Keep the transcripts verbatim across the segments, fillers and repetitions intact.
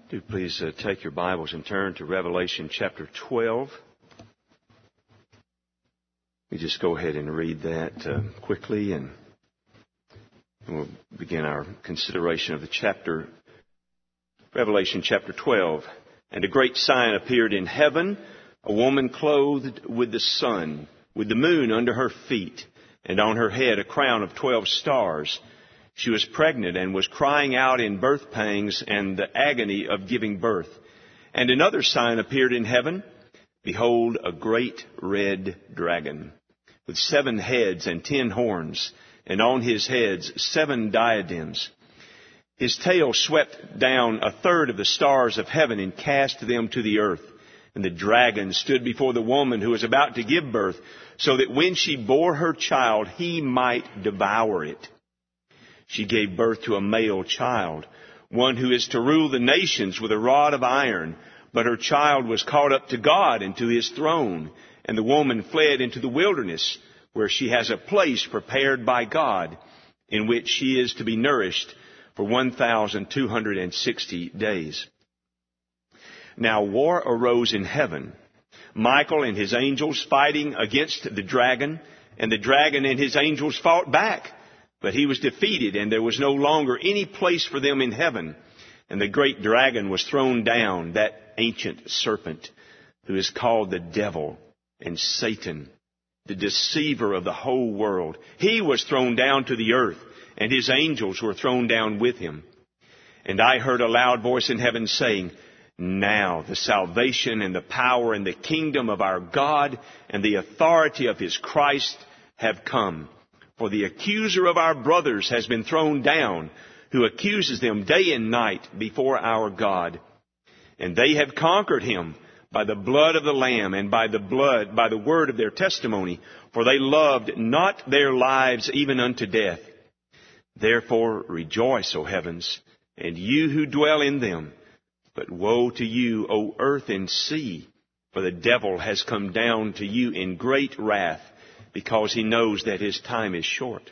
Do please uh, take your Bibles and turn to Revelation chapter twelve. We just go ahead and read that uh, quickly, and we'll begin our consideration of the chapter. Revelation chapter twelve. And a great sign appeared in heaven, a woman clothed with the sun, with the moon under her feet, and on her head a crown of twelve stars. She was pregnant and was crying out in birth pangs and the agony of giving birth. And another sign appeared in heaven. Behold, a great red dragon, with seven heads and ten horns, and on his heads seven diadems. His tail swept down a third of the stars of heaven and cast them to the earth. And the dragon stood before the woman who was about to give birth, so that when she bore her child, he might devour it. She gave birth to a male child, one who is to rule the nations with a rod of iron. But her child was caught up to God and to his throne. And the woman fled into the wilderness, where she has a place prepared by God, in which she is to be nourished for one thousand two hundred sixty days. Now war arose in heaven, Michael and his angels fighting against the dragon, and the dragon and his angels fought back. But he was defeated, and there was no longer any place for them in heaven. And the great dragon was thrown down, that ancient serpent, who is called the devil and Satan, the deceiver of the whole world. He was thrown down to the earth, and his angels were thrown down with him. And I heard a loud voice in heaven saying, Now the salvation and the power and the kingdom of our God and the authority of his Christ have come. For the accuser of our brothers has been thrown down, who accuses them day and night before our God. And they have conquered him by the blood of the Lamb and by the blood, by the word of their testimony, for they loved not their lives even unto death. Therefore rejoice, O heavens, and you who dwell in them. But woe to you, O earth and sea, for the devil has come down to you in great wrath, because he knows that his time is short.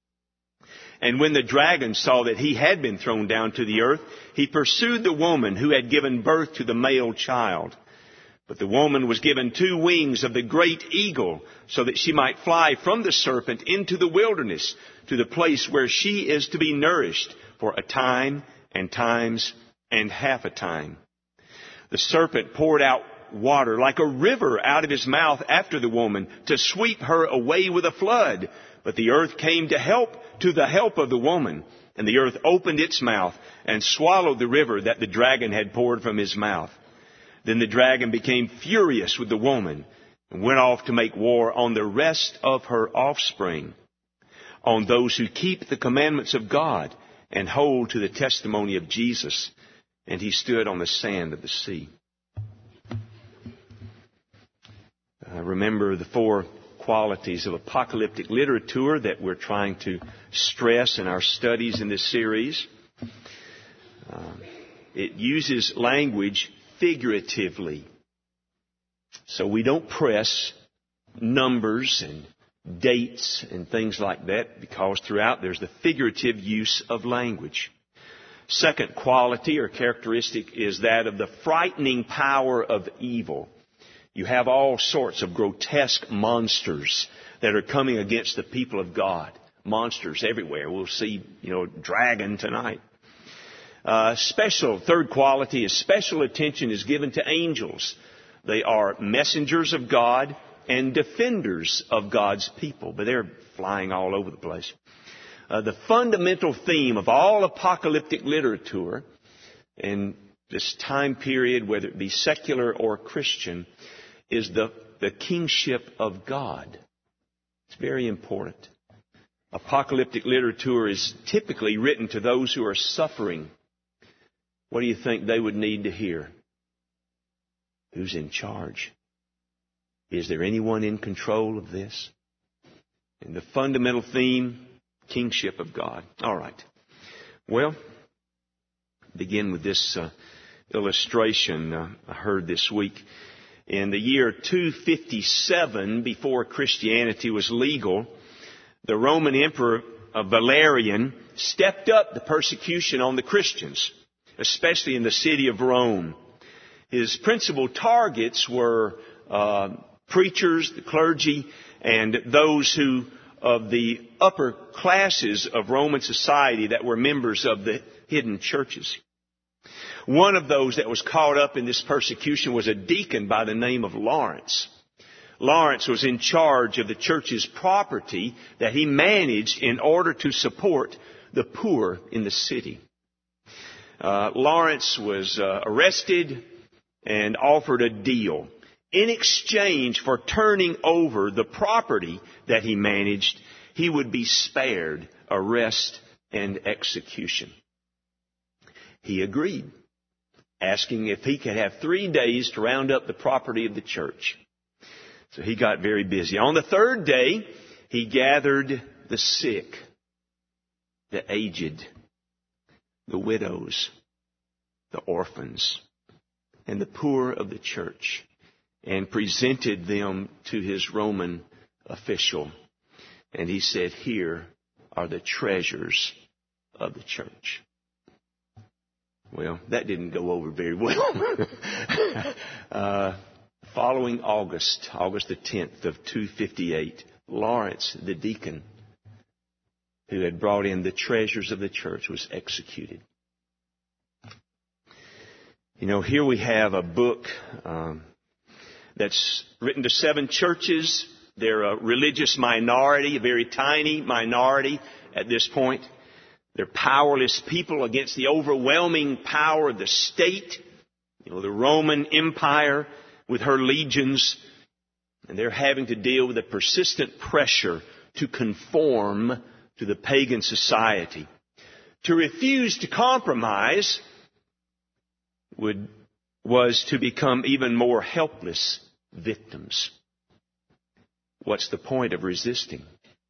And when the dragon saw that he had been thrown down to the earth, he pursued the woman who had given birth to the male child. But the woman was given two wings of the great eagle, so that she might fly from the serpent into the wilderness, to the place where she is to be nourished for a time and times and half a time. The serpent poured out water like a river out of his mouth after the woman, to sweep her away with a flood. But the earth came to help, to the help of the woman. And the earth opened its mouth and swallowed the river that the dragon had poured from his mouth. Then the dragon became furious with the woman and went off to make war on the rest of her offspring, on those who keep the commandments of God and hold to the testimony of Jesus. And he stood on the sand of the sea. Uh, remember the four qualities of apocalyptic literature that we're trying to stress in our studies in this series. Uh, it uses language figuratively. So we don't press numbers and dates and things like that, because throughout there's the figurative use of language. Second quality or characteristic is that of the frightening power of evil. You have all sorts of grotesque monsters that are coming against the people of God. Monsters everywhere. We'll see, you know, dragon tonight. Uh, special, third quality is special attention is given to angels. They are messengers of God and defenders of God's people, but they're flying all over the place. Uh, the fundamental theme of all apocalyptic literature in this time period, whether it be secular or Christian, is the, the kingship of God. It's very important. Apocalyptic literature is typically written to those who are suffering. What do you think they would need to hear? Who's in charge? Is there anyone in control of this? And the fundamental theme, kingship of God. All right. Well, begin with this uh, illustration uh, I heard this week. In the year two fifty-seven, before Christianity was legal, the Roman Emperor uh, Valerian stepped up the persecution on the Christians. especially in the city of Rome. His principal targets were uh, preachers, the clergy, and those who of the upper classes of Roman society that were members of the hidden churches. One of those that was caught up in this persecution was a deacon by the name of Lawrence. Lawrence was in charge of the church's property that he managed in order to support the poor in the city. Uh, Lawrence was uh, arrested and offered a deal. In exchange for turning over the property that he managed, he would be spared arrest and execution. He agreed, asking if he could have three days to round up the property of the church. So he got very busy. On the third day, he gathered the sick, the aged, the widows, the orphans, and the poor of the church, and presented them to his Roman official. And he said, "Here are the treasures of the church." Well, that didn't go over very well. uh, following August, August the tenth of two fifty-eight, Lawrence, the deacon, who had brought in the treasures of the church, was executed. You know, here we have a book um, that's written to seven churches. They're a religious minority, a very tiny minority at this point. They're powerless people against the overwhelming power of the state, you know, the Roman Empire with her legions. And they're having to deal with the persistent pressure to conform to the pagan society. To refuse to compromise would was to become even more helpless victims. What's the point of resisting?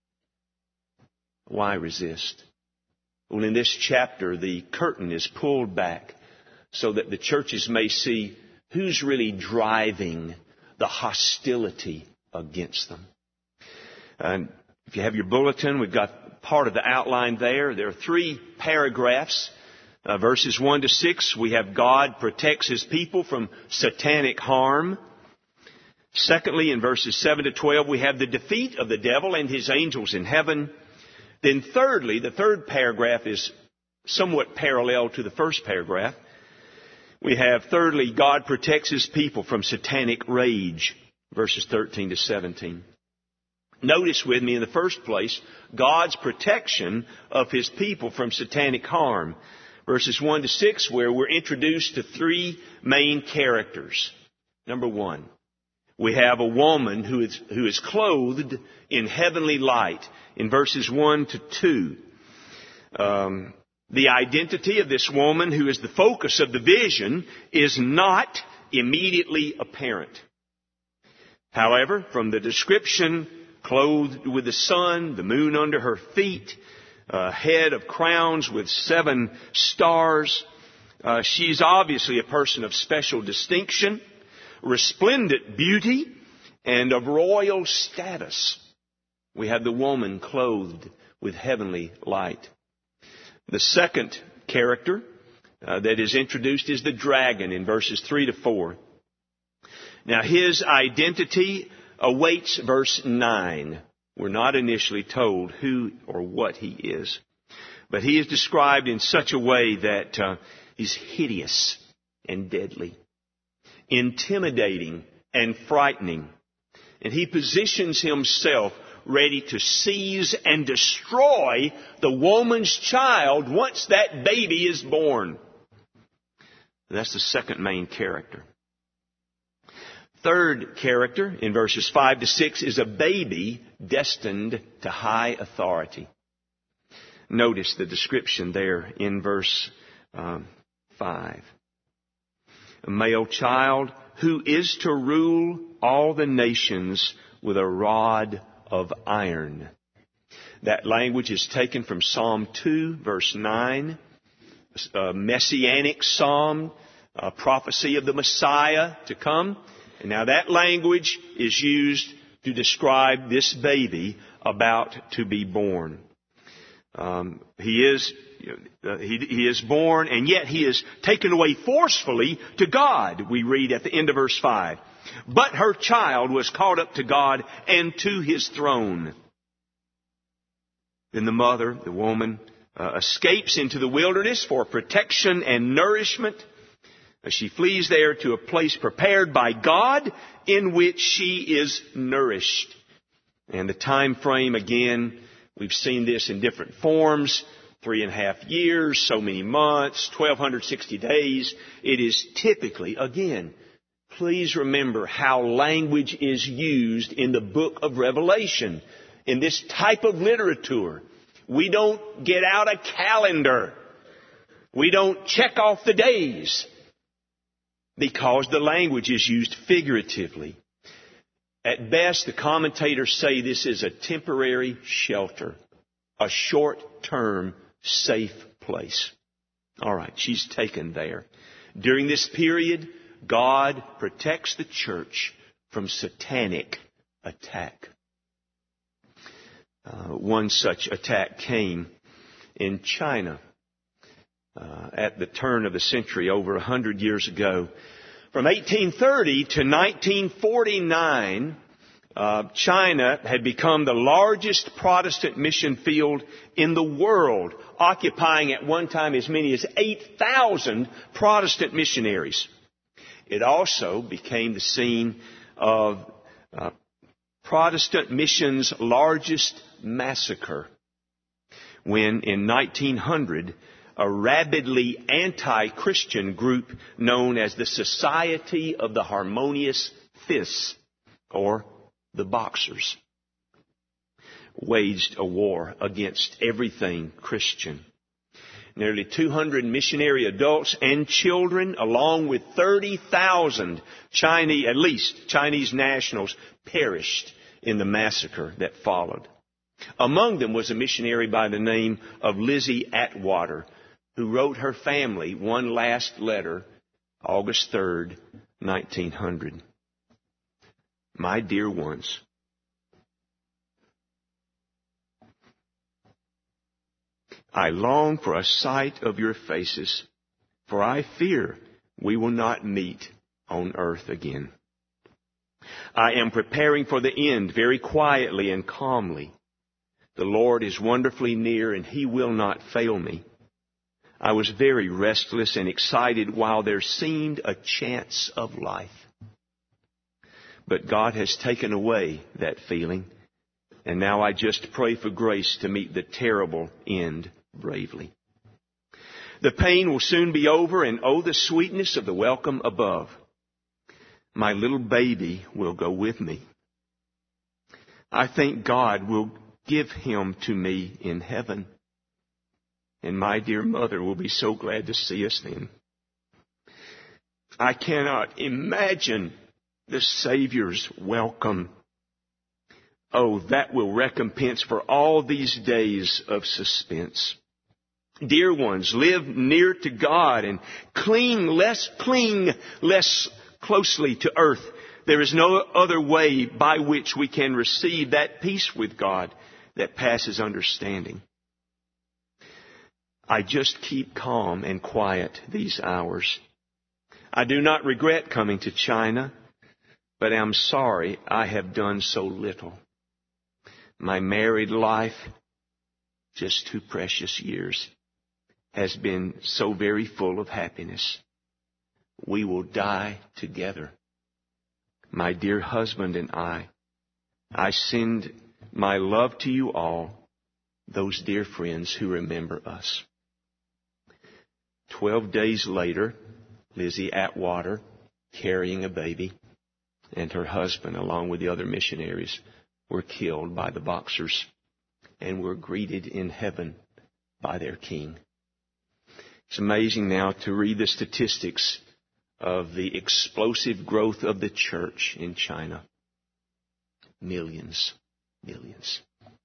Why resist? Well, in this chapter, the curtain is pulled back so that the churches may see who's really driving the hostility against them. And if you have your bulletin, we've got part of the outline there. There are three paragraphs. Uh, verses one to six, we have God protects His people from satanic harm. Secondly, in verses seven to twelve, we have the defeat of the devil and his angels in heaven. Then thirdly, the third paragraph is somewhat parallel to the first paragraph. We have, thirdly, God protects His people from satanic rage, verses thirteen to seventeen. Notice with me in the first place, God's protection of His people from satanic harm. Verses one to six, where we're introduced to three main characters. Number one, we have a woman who is, who is clothed in heavenly light in verses one to two. Um, the identity of this woman, who is the focus of the vision, is not immediately apparent. However, from the description, clothed with the sun, the moon under her feet, a head of crowns with seven stars, uh, she's obviously a person of special distinction, resplendent beauty, and of royal status. We have the woman clothed with heavenly light. The second character uh, that is introduced is the dragon in verses three to four. Now, his identity awaits verse nine. We're not initially told who or what he is, but he is described in such a way that uh, he's hideous and deadly, intimidating and frightening. And he positions himself ready to seize and destroy the woman's child once that baby is born. That's the second main character. Third character in verses five to six is a baby destined to high authority. Notice the description there in verse um, five. A male child who is to rule all the nations with a rod of iron. That language is taken from Psalm two, verse nine, a messianic psalm, a prophecy of the Messiah to come. And now that language is used to describe this baby about to be born. Um, he is uh, he, he is born, and yet he is taken away forcefully to God, we read at the end of verse five. But her child was caught up to God and to his throne. Then the mother, the woman, uh, escapes into the wilderness for protection and nourishment. She flees there to a place prepared by God in which she is nourished. And the time frame, again, we've seen this in different forms. Three and a half years, so many months, twelve sixty days. It is typically, again, please remember how language is used in the book of Revelation. In this type of literature, we don't get out a calendar. We don't check off the days, because the language is used figuratively. At best, the commentators say this is a temporary shelter, a short-term safe place. All right, she's taken there. During this period, God protects the church from satanic attack. Uh, one such attack came in China. Uh, at the turn of the century, over a hundred years ago. From eighteen thirty to nineteen forty-nine, uh, China had become the largest Protestant mission field in the world, occupying at one time as many as eight thousand Protestant missionaries. It also became the scene of uh, Protestant mission's largest massacre, when in nineteen hundred, a rabidly anti-Christian group known as the Society of the Harmonious Fists, or the Boxers, waged a war against everything Christian. Nearly two hundred missionary adults and children, along with thirty thousand Chinese, at least Chinese nationals, perished in the massacre that followed. Among them was a missionary by the name of Lizzie Atwater, who wrote her family one last letter, August third, nineteen hundred. My dear ones, I long for a sight of your faces, for I fear we will not meet on earth again. I am preparing for the end very quietly and calmly. The Lord is wonderfully near, and He will not fail me. I was very restless and excited while there seemed a chance of life. But God has taken away that feeling, and now I just pray for grace to meet the terrible end bravely. The pain will soon be over, and oh, the sweetness of the welcome above. My little baby will go with me. I think God will give him to me in heaven. And my dear mother will be so glad to see us then. I cannot imagine the Savior's welcome. Oh, that will recompense for all these days of suspense. Dear ones, live near to God and cling less, cling less closely to earth. There is no other way by which we can receive that peace with God that passes understanding. I just keep calm and quiet these hours. I do not regret coming to China, but am sorry I have done so little. My married life, just two precious years, has been so very full of happiness. We will die together. My dear husband and I, I send my love to you all, those dear friends who remember us. Twelve days later, Lizzie Atwater, carrying a baby, and her husband, along with the other missionaries, were killed by the Boxers and were greeted in heaven by their king. It's amazing now to read the statistics of the explosive growth of the church in China. Millions, millions.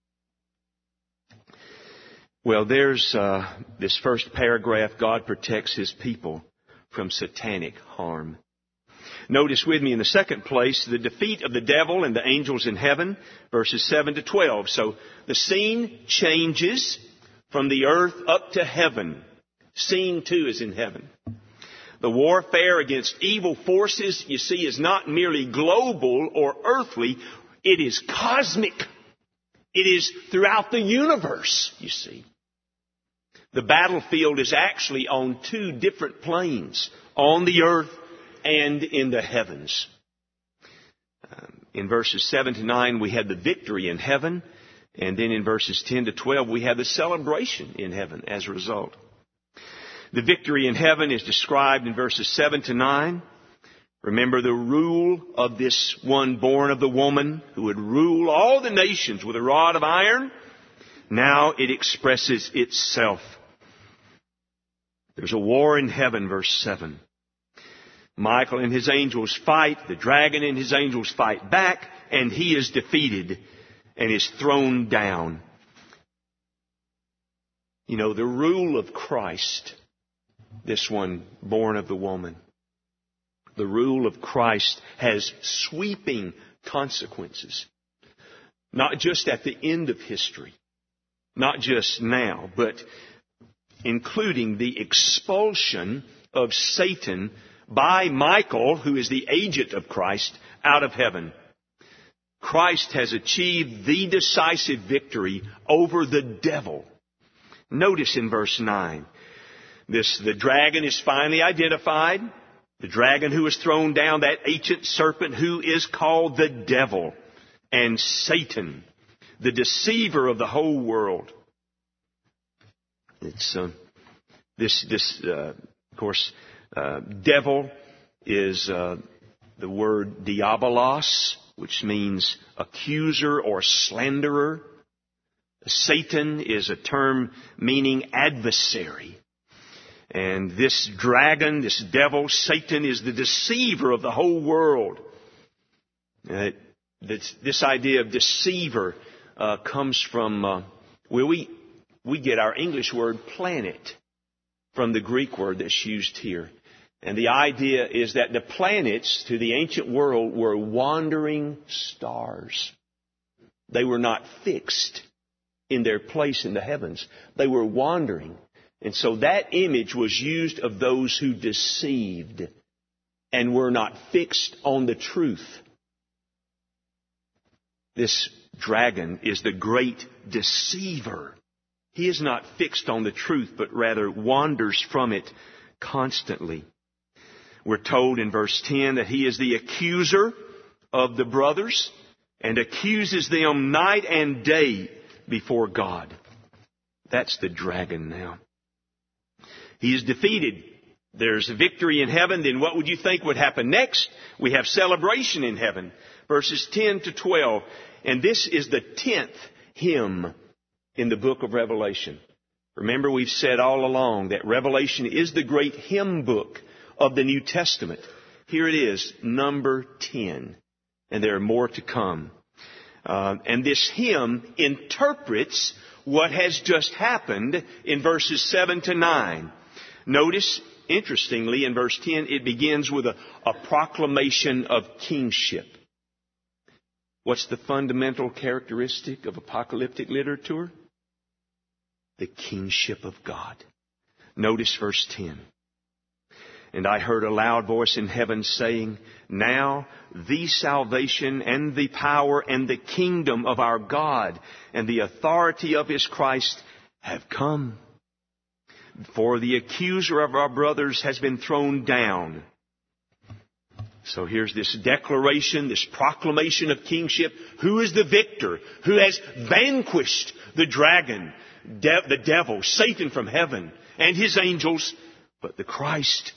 Well, there's uh, this first paragraph. God protects His people from satanic harm. Notice with me in the second place the defeat of the devil and the angels in heaven, verses seven to twelve. So the scene changes from the earth up to heaven. Seen too is in heaven. The warfare against evil forces, you see, is not merely global or earthly. It is cosmic. It is throughout the universe, you see. The battlefield is actually on two different planes, on the earth and in the heavens. Um, in verses seven to nine, we had the victory in heaven. And then in verses ten to twelve, we have the celebration in heaven as a result. The victory in heaven is described in verses seven to nine. Remember the rule of this one born of the woman who would rule all the nations with a rod of iron. Now it expresses itself. There's a war in heaven, verse seven. Michael and his angels fight. The dragon and his angels fight back. And he is defeated and is thrown down. You know, the rule of Christ, this one born of the woman, the rule of Christ has sweeping consequences. Not just at the end of history, not just now, but including the expulsion of Satan by Michael, who is the agent of Christ, out of heaven. Christ has achieved the decisive victory over the devil. Notice in verse nine, this, the dragon is finally identified. The dragon who was thrown down, that ancient serpent who is called the devil and Satan, the deceiver of the whole world. It's uh, this, this uh, of course, uh, devil is uh, the word diabolos, which means accuser or slanderer. Satan is a term meaning adversary. And this dragon, this devil, Satan, is the deceiver of the whole world. Uh, this, this idea of deceiver uh, comes from, uh, well, we, we get our English word planet from the Greek word that's used here. And the idea is that the planets to the ancient world were wandering stars. They were not fixed in their place in the heavens. They were wandering. And so that image was used of those who deceived and were not fixed on the truth. This dragon is the great deceiver. He is not fixed on the truth, but rather wanders from it constantly. We're told in verse ten that he is the accuser of the brothers and accuses them night and day before God. That's the dragon now. He is defeated. There's a victory in heaven. Then what would you think would happen next? We have celebration in heaven. Verses ten to twelve. And this is the tenth hymn in the book of Revelation. Remember, we've said all along that Revelation is the great hymn book of the New Testament. Here it is, number ten. And there are more to come. Uh, and this hymn interprets what has just happened in verses seven to nine. Notice, interestingly, in verse ten, it begins with a, a proclamation of kingship. What's the fundamental characteristic of apocalyptic literature? The kingship of God. Notice verse ten. And I heard a loud voice in heaven saying, now the salvation and the power and the kingdom of our God and the authority of His Christ have come. For the accuser of our brothers has been thrown down. So here's this declaration, this proclamation of kingship. Who is the victor? Who has vanquished the dragon, de- the devil, Satan from heaven, and his angels? But the Christ.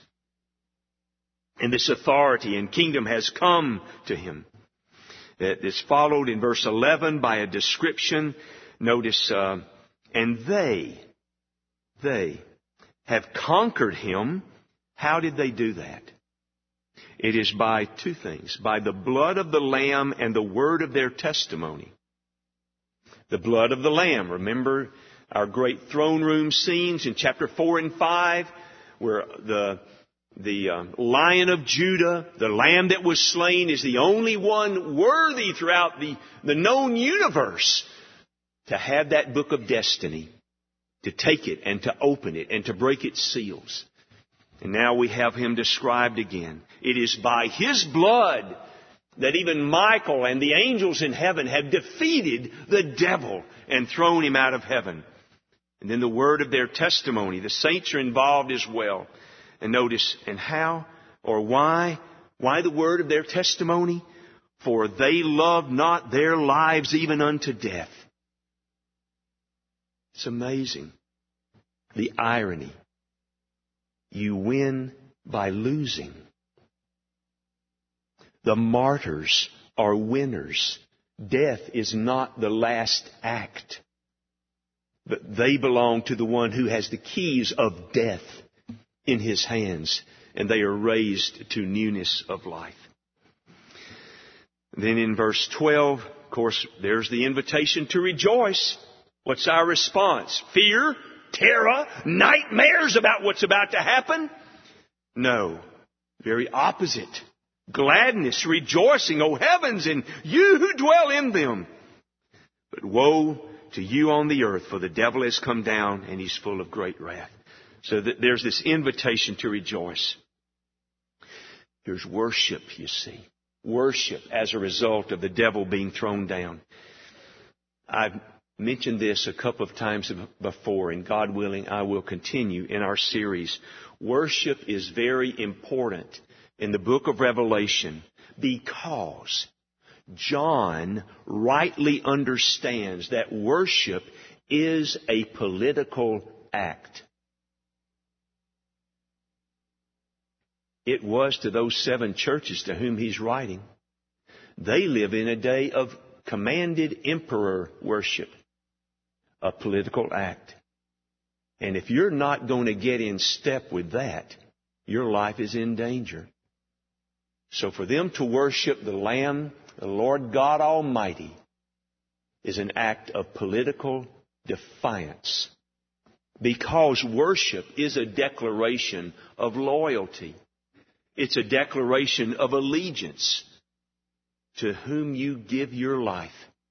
And this authority and kingdom has come to Him. It's followed in verse eleven by a description. Notice, uh, and they, they have conquered Him. How did they do that? It is by two things. By the blood of the Lamb and the word of their testimony. The blood of the Lamb. Remember our great throne room scenes in chapter four and five, where the The uh, Lion of Judah, the Lamb that was slain, is the only one worthy throughout the, the known universe to have that book of destiny, to take it and to open it and to break its seals. And now we have Him described again. It is by His blood that even Michael and the angels in heaven have defeated the devil and thrown him out of heaven. And then the word of their testimony. The saints are involved as well. And notice, and how or why? Why the word of their testimony? For they loved not their lives even unto death. It's amazing. The irony. You win by losing. The martyrs are winners. Death is not the last act. But they belong to the one who has the keys of death in His hands. And they are raised to newness of life. Then in verse twelve, of course, there's the invitation to rejoice. What's our response? Fear? Terror? Nightmares about what's about to happen? No. Very opposite. Gladness, rejoicing, O heavens, and you who dwell in them. But woe to you on the earth, for the devil has come down and he's full of great wrath. So that there's this invitation to rejoice. There's worship, you see. Worship as a result of the devil being thrown down. I've mentioned this a couple of times before, and God willing, I will continue in our series. Worship is very important in the book of Revelation because John rightly understands that worship is a political act. It was to those seven churches to whom he's writing. They live in a day of commanded emperor worship, a political act. And if you're not going to get in step with that, your life is in danger. So for them to worship the Lamb, the Lord God Almighty, is an act of political defiance. Because worship is a declaration of loyalty. It's a declaration of allegiance to whom you give your life.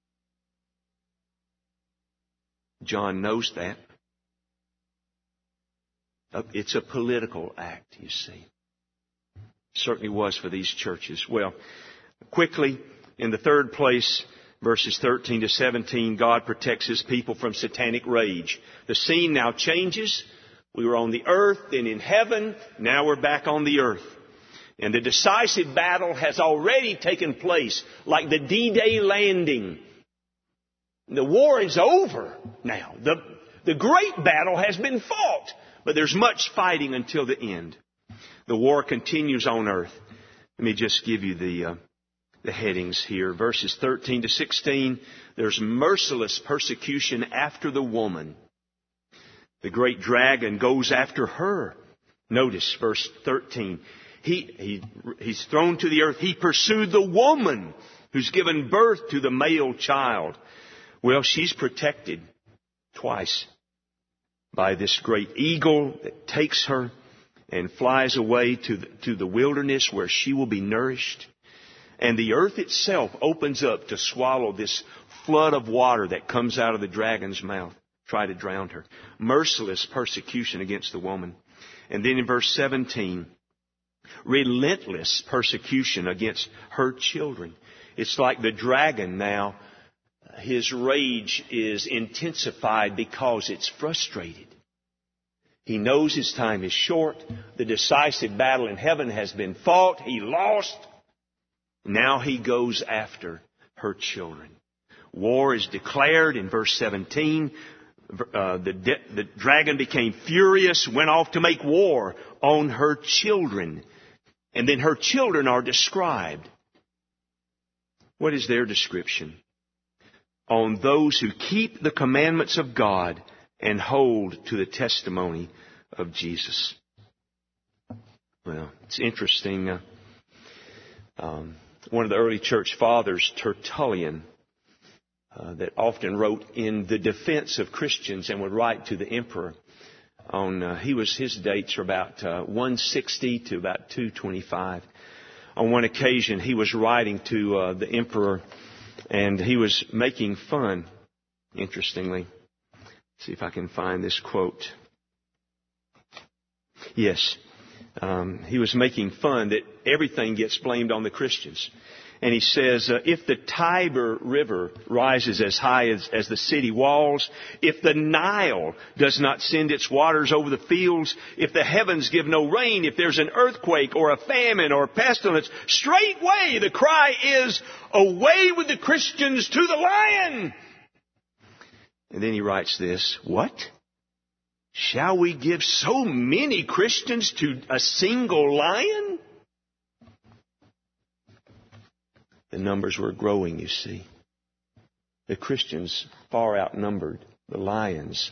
John knows that. It's a political act, you see. Certainly was for these churches. Well, quickly, in the third place, verses thirteen to seventeen, God protects His people from satanic rage. The scene now changes. We were on the earth, then in heaven. Now we're back on the earth. And the decisive battle has already taken place, like the D-Day landing. The war is over now. The, the great battle has been fought, but there's much fighting until the end. The war continues on earth. Let me just give you the, uh, the headings here. Verses thirteen to sixteen, there's merciless persecution after the woman. The great dragon goes after her. Notice verse thirteen. He, he, he's thrown to the earth. He pursued the woman who's given birth to the male child. Well, she's protected twice by this great eagle that takes her and flies away to the, to the wilderness where she will be nourished. And the earth itself opens up to swallow this flood of water that comes out of the dragon's mouth, try to drown her. Merciless persecution against the woman. And then in verse seventeen, relentless persecution against her children. It's like the dragon now, his rage is intensified because it's frustrated. He knows his time is short. The decisive battle in heaven has been fought. He lost. Now he goes after her children. War is declared in verse seventeen. Uh, the, de- the dragon became furious, went off to make war on her children. And then her children are described. What is their description? On those who keep the commandments of God and hold to the testimony of Jesus. Well, it's interesting. Uh, um, one of the early church fathers, Tertullian, uh, that often wrote in the defense of Christians and would write to the emperor. On uh, he was his dates are about uh, one sixty to about two twenty-five. On one occasion, he was writing to uh, the emperor, and he was making fun, interestingly, See if I can find this quote. Yes, um, he was making fun that everything gets blamed on the Christians. And he says, uh, if the Tiber River rises as high as, as the city walls, if the Nile does not send its waters over the fields, if the heavens give no rain, if there's an earthquake or a famine or a pestilence, straightway the cry is, away with the Christians to the lion. And then he writes this, what? Shall we give so many Christians to a single lion? The numbers were growing, you see. The Christians far outnumbered the lions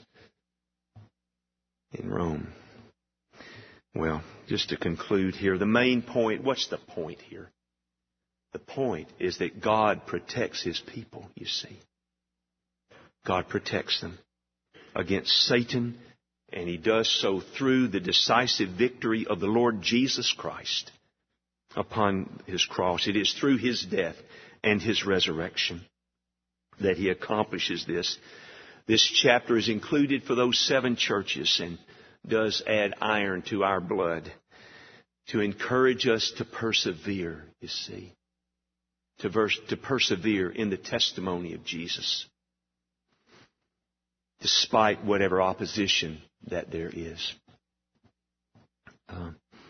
in Rome. Well, just to conclude here, the main point, what's the point here? The point is that God protects His people, you see. God protects them against Satan, and He does so through the decisive victory of the Lord Jesus Christ upon His cross. It is through His death and His resurrection that He accomplishes this. This chapter is included for those seven churches and does add iron to our blood to encourage us to persevere, you see, to, verse, to persevere in the testimony of Jesus, despite whatever opposition that there is. Uh,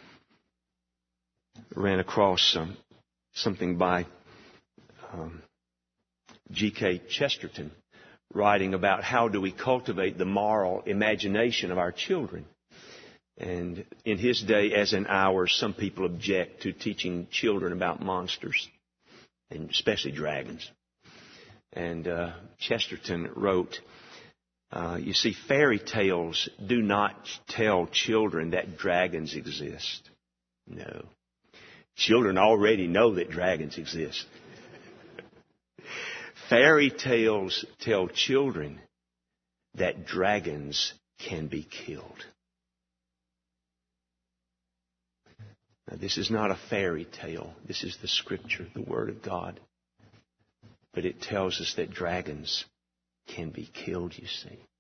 ran across um, something by um, G K Chesterton writing about how do we cultivate the moral imagination of our children. And in his day, as in ours, some people object to teaching children about monsters, and especially dragons. And uh, Chesterton wrote, uh, you see, fairy tales do not tell children that dragons exist. No. Children already know that dragons exist. Fairy tales tell children that dragons can be killed. Now, this is not a fairy tale. This is the Scripture, the Word of God. But it tells us that dragons can be killed, you see.